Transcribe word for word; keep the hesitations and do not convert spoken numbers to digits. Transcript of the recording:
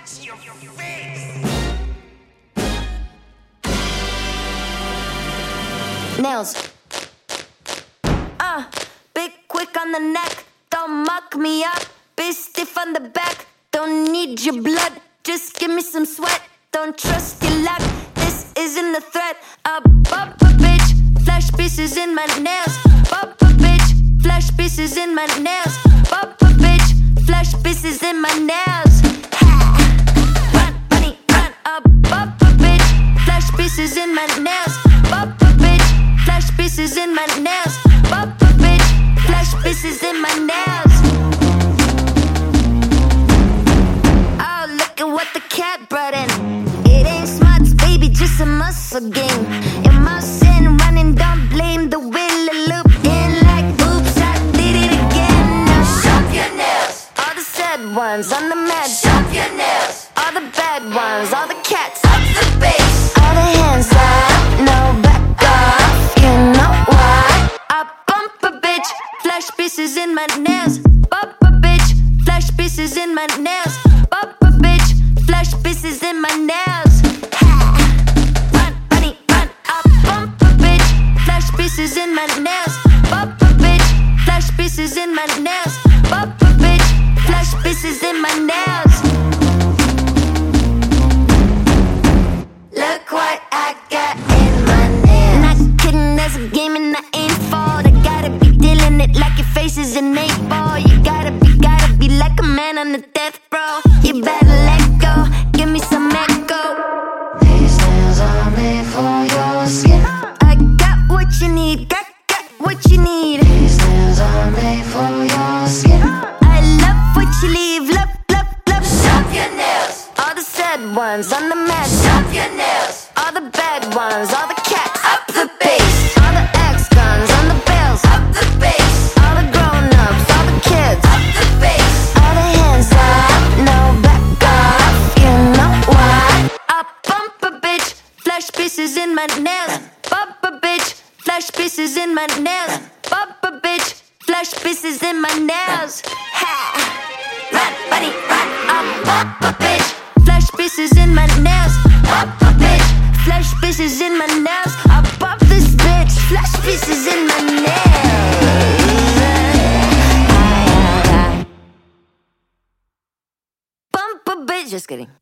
to your face. Nails. Uh, big quick on the neck. Don't muck me up. Be stiff on the back. Don't need your blood. Just give me some sweat. Don't trust your luck. This isn't a threat. A bumper bitch. Flash pieces in my nails. Bumper bitch. Flash pieces in my nails. Bumper bitch. Flash pieces in my nails. Ha! Run, money, run. A bumper bitch. Flash pieces in my nails. Bumper bitch. Flash pieces in my nails. Bumper bitch. Flash pieces in my nails. Oh, look at what the cat brought in. It ain't smarts, baby, just a muscle game. Your mousing running, don't blame the wheel a loop. In like, oops, I did it again. Now shop your nails. All the sad ones on the mat. Shop your nails. All the bad ones, all the cats. Up the bass. All the hands up, no back off. You know why? I bump a bitch. Flash pieces in my nails. Bump a bitch. Flash pieces in my nails. Bump a bitch. Flash pieces in my nails. Ha! Run, money, run. I bump a bitch. Flash pieces in my nails. Bump a bitch. Flash pieces in my nails. Bump a bitch. Flash pieces in my nails. Look what I got in my nails. Not kidding, there's a game and I ain't fall. I gotta be dealing it like your face is an eight ball. You gotta be, gotta be like a man on the death row. You better let go, give me some echo. These nails are made for your skin. I got what you need, got, got what you need. These nails are made for your skin. I love what you leave, love, love, love. Shop your nails. All the sad ones on the mat. Shop your nails. All the bad ones, all the cats. Up the bass. All the ex-guns on the bills. Up the bass. All the grown-ups, all the kids. Up the bass. All the hands up, no back off. You know why? I bump a bitch. Flash pieces in my nails. Bump a bitch. Flash pieces in my nails. Bump a bitch. Flash pieces in my nails. Ha! Run, buddy, run. I bump a bitch. Flash pieces in my nails. Bump a bitch. Flash pieces in my nails. I bump this bitch. Flash pieces in my nails. Bump a bitch. Just kidding.